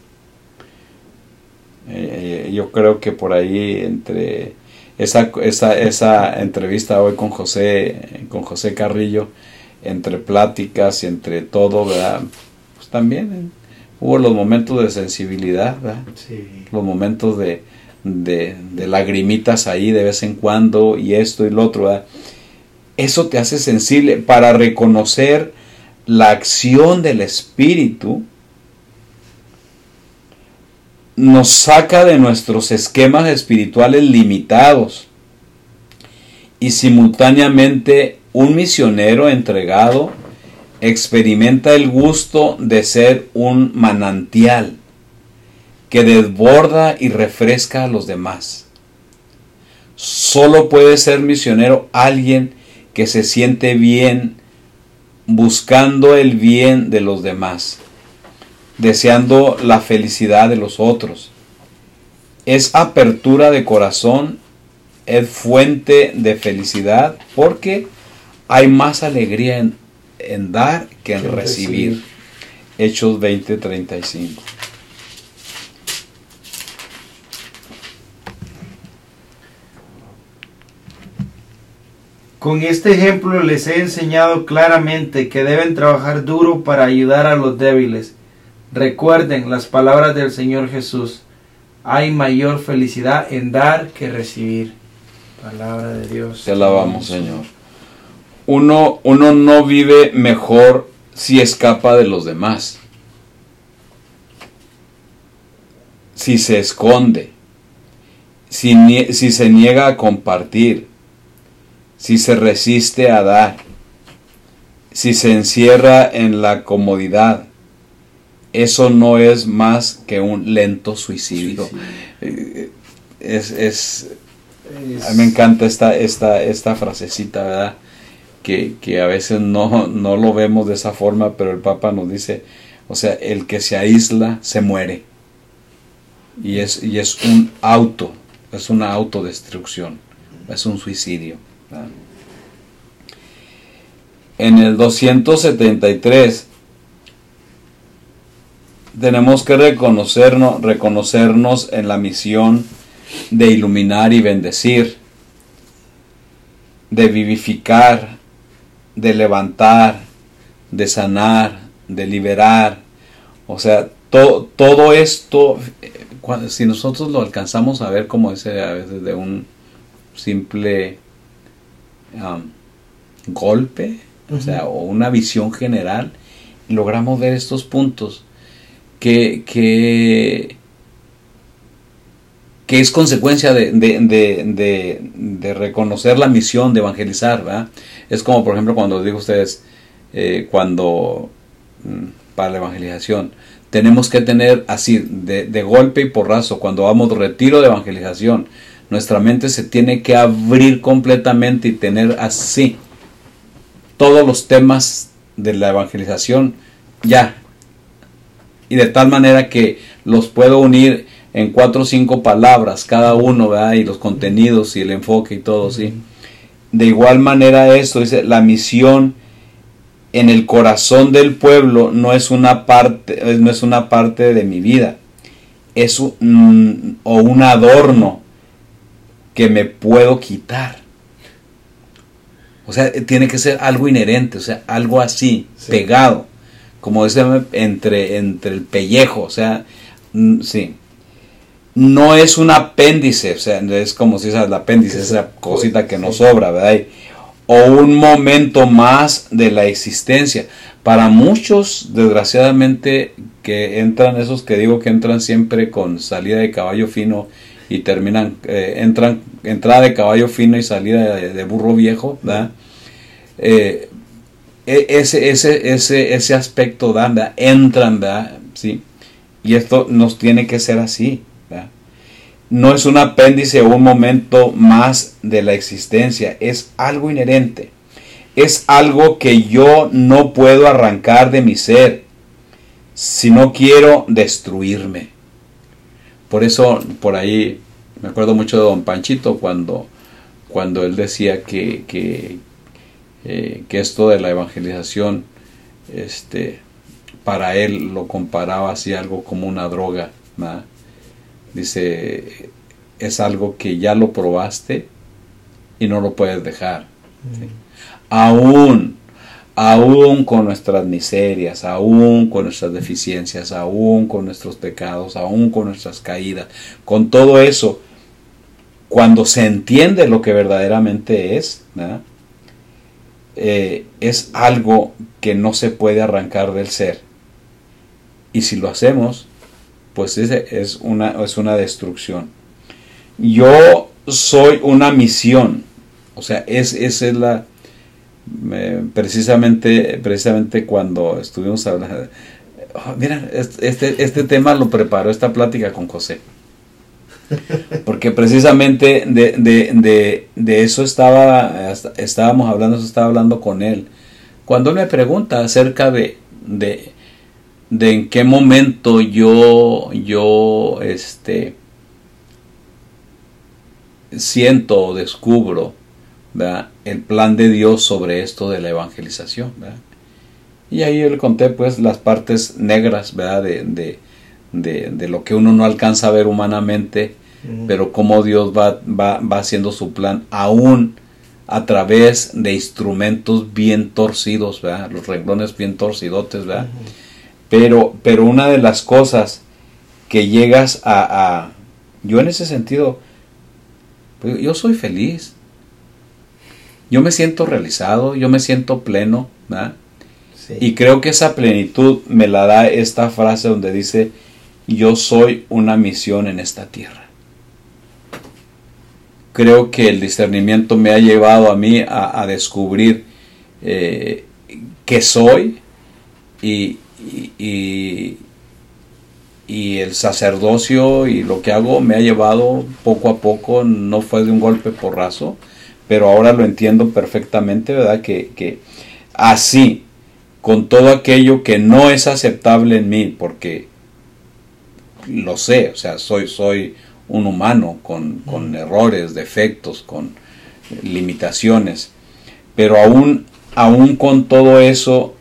[SPEAKER 2] Yo creo que por ahí, entre esa entrevista hoy con José Carrillo, entre pláticas y entre todo, ¿verdad? Pues también hubo los momentos de sensibilidad, ¿verdad?
[SPEAKER 1] Sí.
[SPEAKER 2] Los momentos de lagrimitas ahí de vez en cuando, y esto y lo otro, ¿verdad? Eso te hace sensible para reconocer la acción del Espíritu. Nos saca de nuestros esquemas espirituales limitados, y simultáneamente un misionero entregado experimenta el gusto de ser un manantial que desborda y refresca a los demás. Solo puede ser misionero alguien que se siente bien buscando el bien de los demás, deseando la felicidad de los otros. Es apertura de corazón, es fuente de felicidad, porque hay más alegría en dar que en recibir. Hechos 20:35.
[SPEAKER 1] Con este ejemplo les he enseñado claramente que deben trabajar duro para ayudar a los débiles. Recuerden las palabras del Señor Jesús: hay mayor felicidad en dar que recibir. Palabra de Dios.
[SPEAKER 2] Te alabamos, Señor. Uno no vive mejor si escapa de los demás, si se esconde, si se niega a compartir, si se resiste a dar, si se encierra en la comodidad. Eso no es más que un lento suicidio. Me encanta esta frasecita, ¿verdad? Que a veces no lo vemos de esa forma, pero el Papa nos dice, o sea, el que se aísla se muere. Y es una autodestrucción, es un suicidio, ¿verdad? En el 273 tenemos que reconocernos en la misión de iluminar y bendecir, de vivificar, de levantar, de sanar, de liberar. O sea, todo esto, si nosotros lo alcanzamos a ver como ese, a veces de un simple golpe, o sea, o una visión general, logramos ver estos puntos que es consecuencia de reconocer la misión de evangelizar, ¿verdad? Es como, por ejemplo, cuando digo a ustedes, para la evangelización, tenemos que tener así, de golpe y porrazo, cuando vamos de retiro de evangelización, nuestra mente se tiene que abrir completamente y tener así todos los temas de la evangelización ya, y de tal manera que los puedo unir en 4 o 5 palabras cada uno, ¿verdad? Y los contenidos y el enfoque y todo, ¿sí? De igual manera esto, dice, la misión en el corazón del pueblo no es una parte de mi vida, es un adorno que me puedo quitar. O sea, tiene que ser algo inherente, o sea, algo así, sí, pegado, como dice, entre el pellejo, o sea, sí. No es un apéndice, o sea, es como si el apéndice, esa cosita que nos sobra, ¿verdad? O un momento más de la existencia. Para muchos, desgraciadamente, que entran, esos que digo que entran siempre con salida de caballo fino y terminan, entrada de caballo fino y salida de burro viejo, ¿verdad? Ese aspecto, ¿verdad? Entran, ¿verdad? Sí. Y esto nos tiene que ser así, ¿verdad? No es un apéndice o un momento más de la existencia, es algo inherente, es algo que yo no puedo arrancar de mi ser si no quiero destruirme. Por eso, por ahí, me acuerdo mucho de don Panchito cuando él decía que esto de la evangelización para él lo comparaba así, algo como una droga, ¿verdad? Dice, es algo que ya lo probaste y no lo puedes dejar. ¿Sí? Aún con nuestras miserias, aún con nuestras deficiencias, aún con nuestros pecados, aún con nuestras caídas, con todo eso, cuando se entiende lo que verdaderamente es, ¿verdad? Es algo que no se puede arrancar del ser. Y si lo hacemos, pues es una destrucción. Yo soy una misión. O sea, esa es la... precisamente cuando estuvimos hablando... mira, este tema lo preparó esta plática con José. Porque precisamente de eso estábamos hablando, estaba hablando con él. Cuando él me pregunta acerca de en qué momento yo siento o descubro, ¿verdad?, el plan de Dios sobre esto de la evangelización, ¿verdad? Y ahí yo le conté pues las partes negras, ¿verdad?, de lo que uno no alcanza a ver humanamente, pero cómo Dios va haciendo su plan aún a través de instrumentos bien torcidos, ¿verdad?, los renglones bien torcidotes, ¿verdad? Pero una de las cosas que llegas yo en ese sentido, pues yo soy feliz, yo me siento realizado, yo me siento pleno, ¿verdad? Sí. Y creo que esa plenitud me la da esta frase donde dice, yo soy una misión en esta tierra. Creo que el discernimiento me ha llevado a mí a descubrir que soy, y el sacerdocio y lo que hago me ha llevado poco a poco, no fue de un golpe porrazo, pero ahora lo entiendo perfectamente, ¿verdad? Que así, con todo aquello que no es aceptable en mí, porque lo sé, o sea, soy un humano con errores, defectos, con limitaciones, pero aún con todo eso,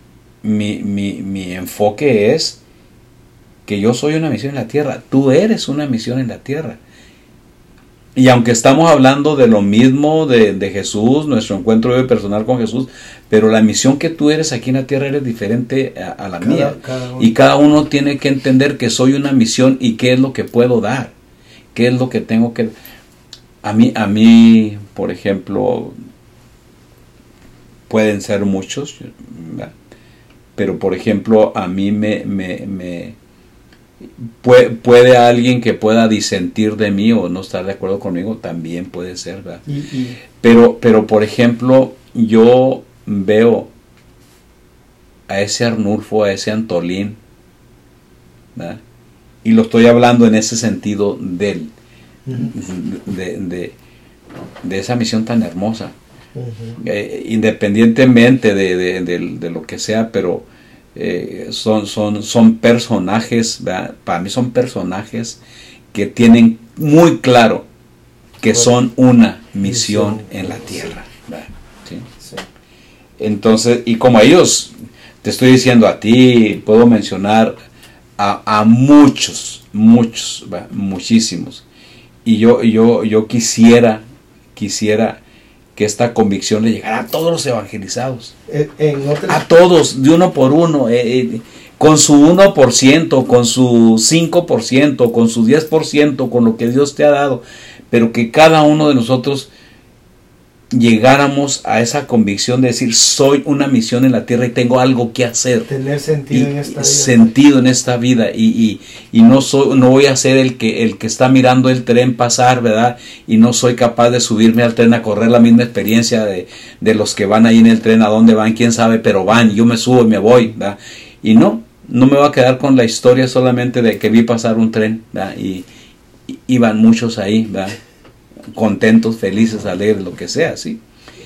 [SPEAKER 2] mi enfoque es que yo soy una misión en la tierra, tú eres una misión en la tierra. Y aunque estamos hablando de lo mismo de Jesús, nuestro encuentro personal con Jesús, pero la misión que tú eres aquí en la tierra eres diferente a la mía. Y cada uno tiene que entender que soy una misión y qué es lo que puedo dar, qué es lo que tengo que... A mí, por ejemplo, pueden ser muchos, ¿verdad? Pero por ejemplo, a mí puede alguien que pueda disentir de mí o no estar de acuerdo conmigo, también puede ser, ¿verdad? Pero por ejemplo, yo veo a ese Arnulfo, a ese Antolín, ¿verdad? Y lo estoy hablando en ese sentido de él, de esa misión tan hermosa. Independientemente de lo que sea, pero son personajes, ¿verdad? Para mí son personajes que tienen muy claro que son una misión en la tierra, ¿verdad? ¿Sí? Sí. Entonces, y como ellos, te estoy diciendo a ti, puedo mencionar a muchos, ¿verdad? Muchísimos, y yo quisiera que esta convicción le llegara a todos los evangelizados, a todos, de uno por uno, con su 1%, con su 5%, con su 10%, con lo que Dios te ha dado, pero que cada uno de nosotros llegáramos a esa convicción de decir, soy una misión en la tierra y tengo algo que hacer.
[SPEAKER 1] Tener sentido en esta vida.
[SPEAKER 2] Sentido en esta vida, y no voy a ser el que está mirando el tren pasar, ¿verdad? Y no soy capaz de subirme al tren a correr la misma experiencia de los que van ahí en el tren, a dónde van, quién sabe, pero van, yo me subo y me voy, ¿verdad? Y no me voy a quedar con la historia solamente de que vi pasar un tren, ¿verdad? Y iban muchos ahí, ¿verdad? Contentos, felices, alegres, lo que sea, ¿sí?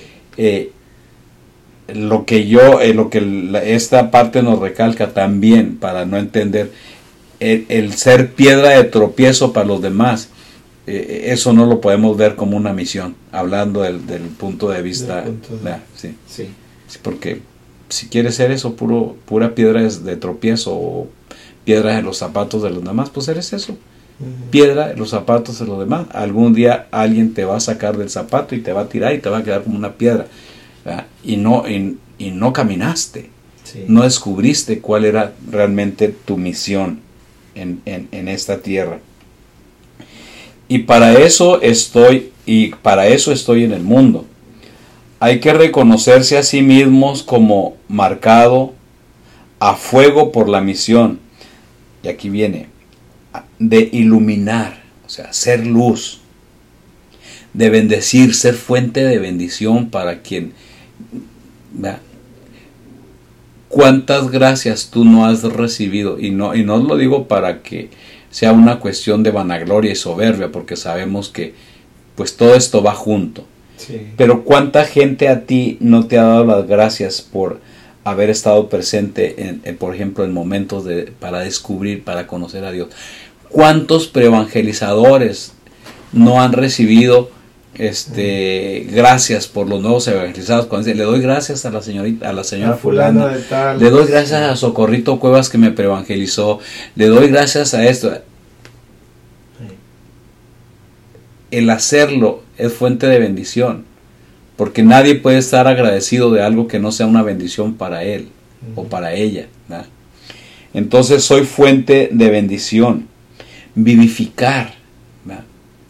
[SPEAKER 2] Esta parte nos recalca también, para no entender el ser piedra de tropiezo para los demás, eso no lo podemos ver como una misión, hablando del punto de vista, sí, porque si quieres ser eso, pura piedra de tropiezo o piedra de los zapatos de los demás, pues eres eso. Piedra de los zapatos de los demás. Algún día alguien te va a sacar del zapato y te va a tirar y te va a quedar como una piedra, ¿verdad? Y no caminaste, sí. No descubriste cuál era realmente tu misión en esta tierra. Y para eso estoy en el mundo. Hay que reconocerse a sí mismos como marcado a fuego por la misión. Y aquí viene, de iluminar, o sea, ser luz, de bendecir, ser fuente de bendición para quien... ¿verdad? ¿Cuántas gracias tú no has recibido? Y no os lo digo para que sea una cuestión de vanagloria y soberbia, porque sabemos que pues todo esto va junto. Sí. Pero ¿cuánta gente a ti no te ha dado las gracias por haber estado presente, por ejemplo, en momentos para descubrir, para conocer a Dios? ¿Cuántos preevangelizadores no han recibido gracias por los nuevos evangelizados? Cuando dice, le doy gracias a la señora fulana, le doy gracias a Socorrito Cuevas que me preevangelizó, le doy gracias a esto. El hacerlo es fuente de bendición, porque nadie puede estar agradecido de algo que no sea una bendición para él o para ella, ¿verdad? Entonces soy fuente de bendición. Vivificar, ¿verdad?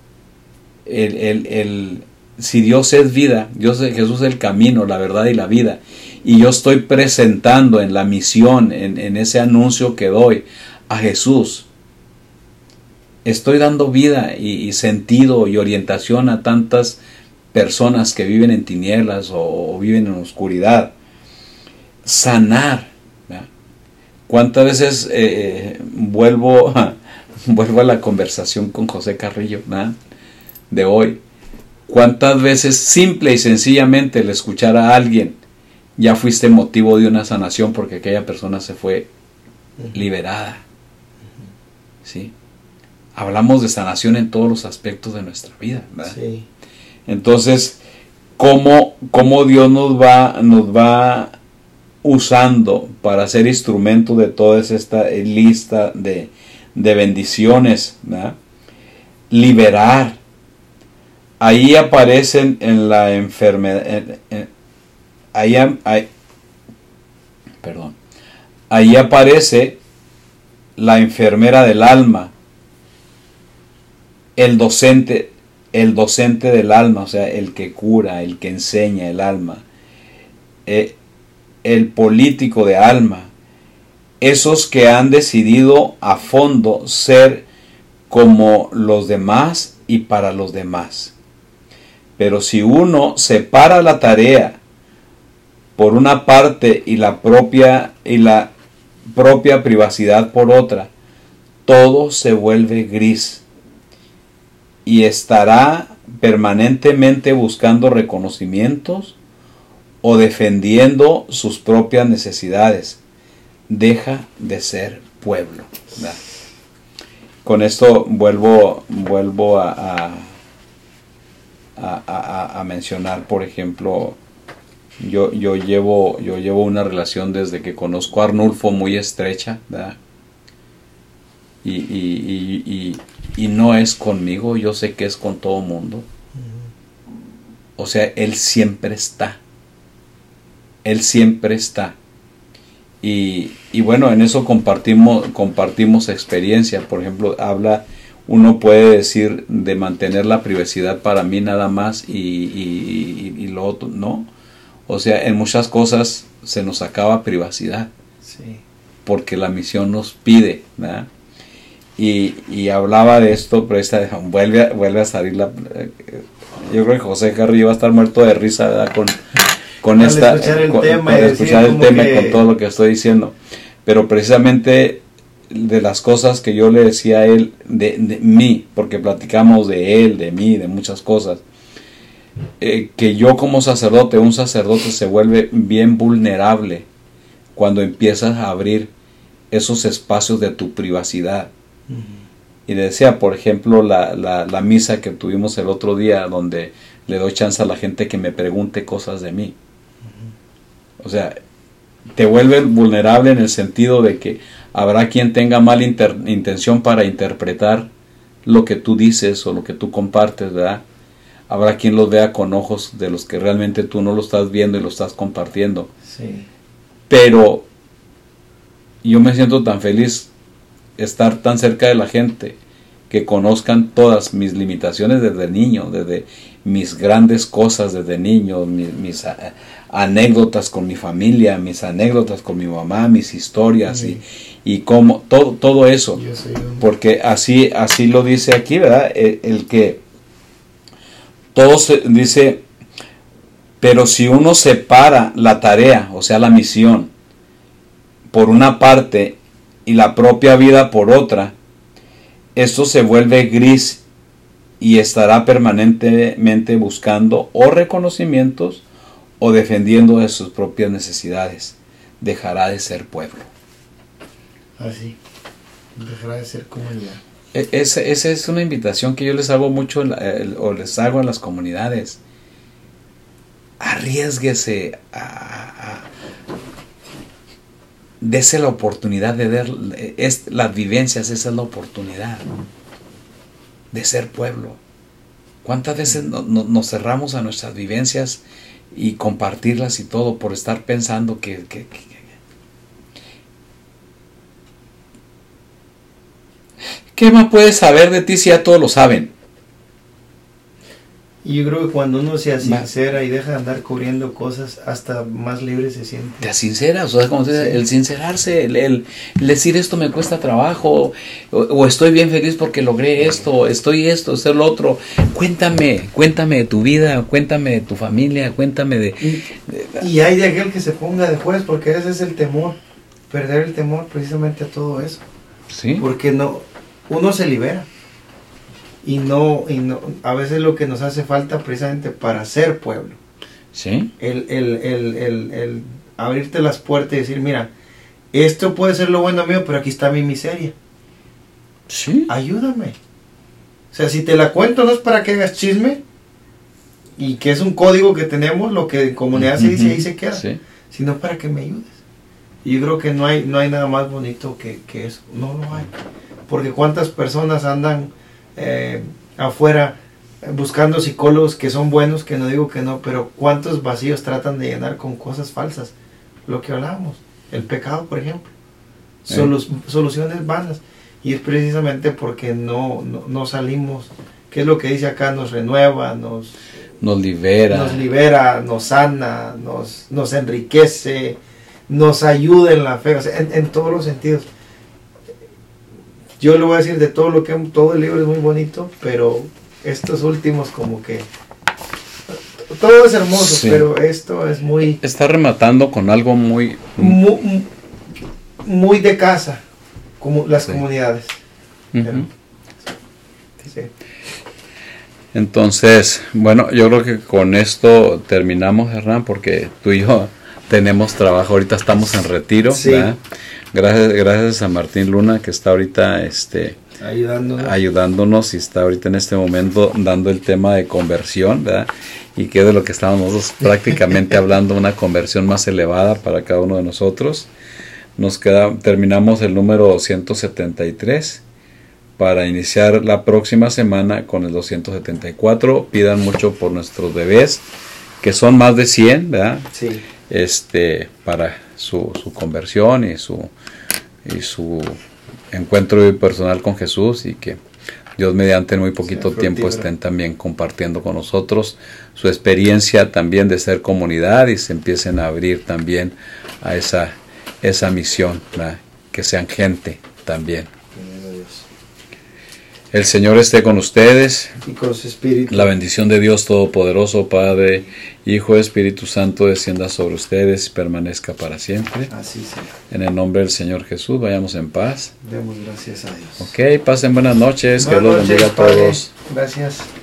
[SPEAKER 2] Si Dios es vida, Jesús es el camino, la verdad y la vida, y yo estoy presentando en la misión, en ese anuncio que doy a Jesús, estoy dando vida y sentido y orientación a tantas personas que viven en tinieblas o viven en oscuridad. Sanar, ¿verdad? ¿Cuántas veces vuelvo a la conversación con José Carrillo, ¿verdad?, de hoy? ¿Cuántas veces simple y sencillamente el escuchar a alguien ya fuiste motivo de una sanación porque aquella persona se fue liberada? ¿Sí? Hablamos de sanación en todos los aspectos de nuestra vida, ¿verdad? Sí. Entonces, ¿cómo Dios nos va usando para ser instrumento de toda esta lista de bendiciones, ¿verdad? Liberar. Ahí aparecen en la enfermedad, ahí aparece la enfermera del alma, el docente del alma, o sea, el que cura, el que enseña el alma, el político de alma, esos que han decidido a fondo ser como los demás y para los demás. Pero si uno separa la tarea por una parte y la propia privacidad por otra, todo se vuelve gris y estará permanentemente buscando reconocimientos o defendiendo sus propias necesidades. Deja de ser pueblo, ¿verdad? Con esto vuelvo a mencionar, por ejemplo, yo llevo una relación desde que conozco a Arnulfo muy estrecha, ¿verdad? Y no es conmigo, yo sé que es con todo mundo. O sea, él siempre está. Él siempre está. Y bueno, en eso compartimos experiencia. Por ejemplo, uno puede decir de mantener la privacidad para mí nada más y lo otro, ¿no? O sea, en muchas cosas se nos acaba privacidad. Sí. Porque la misión nos pide, ¿verdad? Y hablaba de esto, pero vuelve a salir yo creo que José Carrillo va a estar muerto de risa, ¿verdad? Con escuchar el tema y con todo lo que estoy diciendo. Pero precisamente de las cosas que yo le decía a él, de mí, porque platicamos de él, de mí, de muchas cosas, que yo como sacerdote, un sacerdote se vuelve bien vulnerable cuando empiezas a abrir esos espacios de tu privacidad. Y le decía, por ejemplo, la misa que tuvimos el otro día, donde le doy chance a la gente que me pregunte cosas de mí. O sea, te vuelve vulnerable en el sentido de que habrá quien tenga mala intención para interpretar lo que tú dices o lo que tú compartes, ¿verdad? Habrá quien lo vea con ojos de los que realmente tú no lo estás viendo y lo estás compartiendo.
[SPEAKER 1] Sí.
[SPEAKER 2] Pero yo me siento tan feliz estar tan cerca de la gente, que conozcan todas mis limitaciones desde niño, desde mis grandes cosas desde niño, mis anécdotas con mi familia, mis anécdotas con mi mamá, mis historias y como todo eso, porque así lo dice aquí, ¿verdad? El que todo se dice, pero si uno separa la tarea, o sea la misión, por una parte y la propia vida por otra, esto se vuelve gris y estará permanentemente buscando o reconocimientos o defendiendo de sus propias necesidades. Dejará de ser pueblo.
[SPEAKER 1] Así, dejará de ser comunidad.
[SPEAKER 2] Esa es una invitación que yo les hago mucho o les hago a las comunidades. Arriésguese dese la oportunidad de ver las vivencias. Esa es la oportunidad de ser pueblo. ¿Cuántas veces nos cerramos a nuestras vivencias y compartirlas y todo por estar pensando que ¿qué más puedes saber de ti si ya todos lo saben?
[SPEAKER 1] Y yo creo que cuando uno se sincera y deja de andar cubriendo cosas, hasta más libre se siente.
[SPEAKER 2] Te sinceras, o sea, como el sincerarse, el decir esto me cuesta trabajo, o estoy bien feliz porque logré esto, esto, lo otro. Cuéntame de tu vida, cuéntame de tu familia, cuéntame de...
[SPEAKER 1] Y hay de aquel que se ponga de juez, porque ese es el temor, perder el temor precisamente a todo eso.
[SPEAKER 2] Sí.
[SPEAKER 1] Porque uno se libera. Y no, a veces lo que nos hace falta precisamente para ser pueblo.
[SPEAKER 2] Sí.
[SPEAKER 1] El abrirte las puertas y decir, mira, esto puede ser lo bueno mío, pero aquí está mi miseria.
[SPEAKER 2] Sí.
[SPEAKER 1] Ayúdame. O sea, si te la cuento no es para que hagas chisme, y que es un código que tenemos, lo que en comunidad se dice y ahí se queda,
[SPEAKER 2] sí,
[SPEAKER 1] sino para que me ayudes. Y yo creo que no hay nada más bonito que eso. No lo hay. Porque cuántas personas andan afuera buscando psicólogos que son buenos, que no digo que no, pero cuántos vacíos tratan de llenar con cosas falsas. Lo que hablábamos, el pecado, por ejemplo, soluciones vanas, y es precisamente porque no salimos. ¿Qué es lo que dice acá? Nos renueva, nos libera, nos sana, nos enriquece, nos ayuda en la fe, o sea, en todos los sentidos. Yo le voy a decir de todo el libro es muy bonito, pero estos últimos como que todo es hermoso, sí. Pero esto es muy...
[SPEAKER 2] Está rematando con algo muy
[SPEAKER 1] de casa, como las comunidades.
[SPEAKER 2] Uh-huh. Sí. Entonces, bueno, yo creo que con esto terminamos, Hernán, porque tú y yo tenemos trabajo, ahorita estamos en retiro, sí. ¿Verdad? Gracias a Martín Luna, que está ahorita ayudándonos y está ahorita en este momento dando el tema de conversión, ¿verdad? Y que es de lo que estábamos nosotros prácticamente hablando, una conversión más elevada para cada uno de nosotros. Terminamos el número 273 para iniciar la próxima semana con el 274. Pidan mucho por nuestros bebés, que son más de 100, ¿verdad?
[SPEAKER 1] Sí.
[SPEAKER 2] Para su conversión y su encuentro personal con Jesús, y que Dios mediante en muy poquito tiempo estén también compartiendo con nosotros su experiencia también de ser comunidad y se empiecen a abrir también a esa misión, ¿verdad? Que sean gente también. El Señor esté con ustedes
[SPEAKER 1] y con su espíritu.
[SPEAKER 2] La bendición de Dios Todopoderoso, Padre, Hijo, Espíritu Santo, descienda sobre ustedes y permanezca para siempre.
[SPEAKER 1] Así sea.
[SPEAKER 2] En el nombre del Señor Jesús, vayamos en paz.
[SPEAKER 1] Demos gracias a Dios.
[SPEAKER 2] Ok, pasen buenas noches, que Dios los bendiga a todos.
[SPEAKER 1] Gracias.